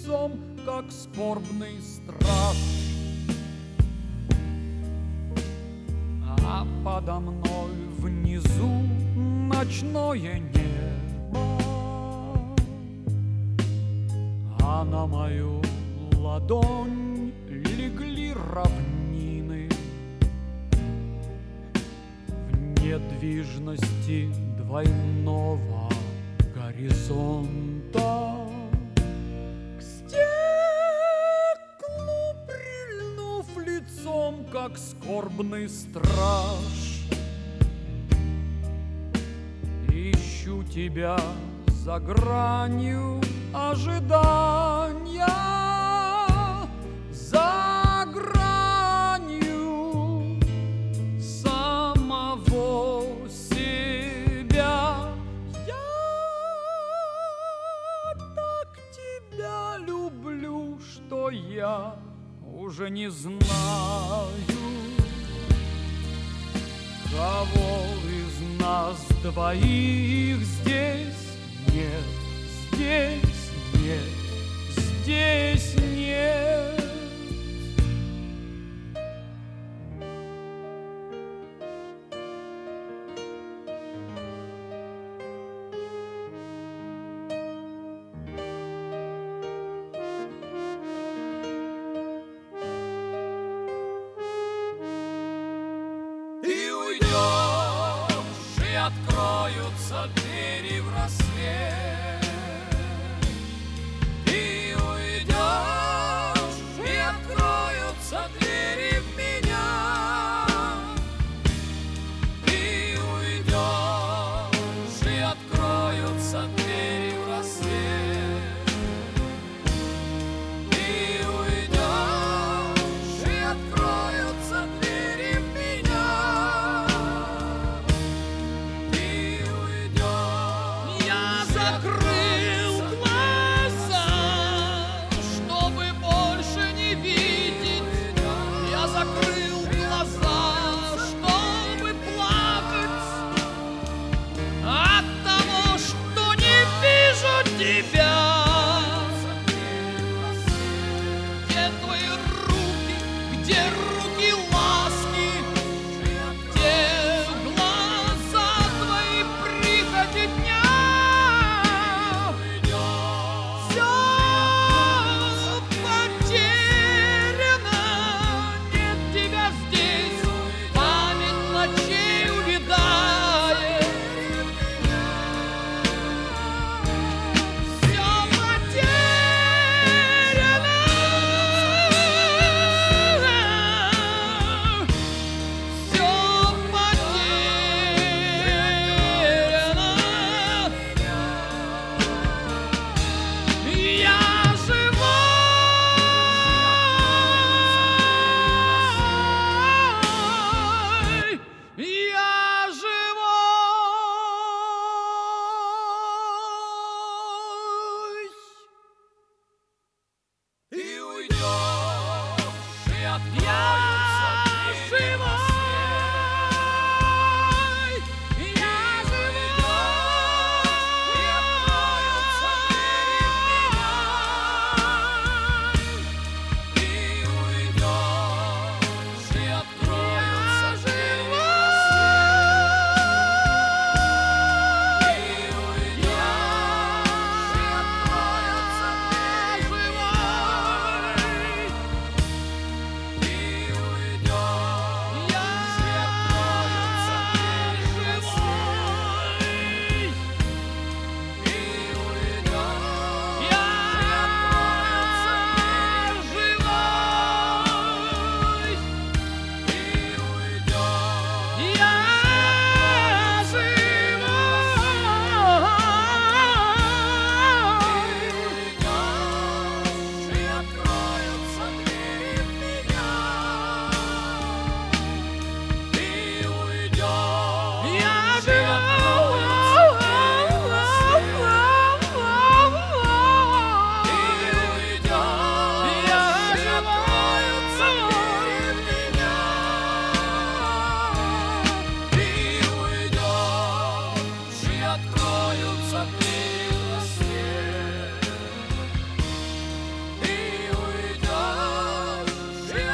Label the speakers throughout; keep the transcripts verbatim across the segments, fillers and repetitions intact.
Speaker 1: лицом, как скорбный страж. А подо мной внизу ночное небо, а на мою ладонь легли равнины. В недвижности двойного горизонта к стеклу прильнув лицом, как скорбный страж, ищу тебя за гранью ожидания, за гранью самого себя. Я так тебя люблю, что я уже не знаю, кого из нас двоих здесь нет, здесь нет, здесь нет. Ты уйдешь, и откроются двери в рассвет. Ты уйдешь, и откроются двери в меня. Ты уйдешь, и откроются двери в рассвет. Ты уйдешь, и откроются двери в меня. Ты уйдешь. Я закрыл глаза, чтобы больше не видеть. Я закрыл глаза, чтобы плакать от того, что не вижу тебя. Где твои руки, где руки ласки, где глаза твои прихоти дня?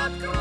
Speaker 1: откроется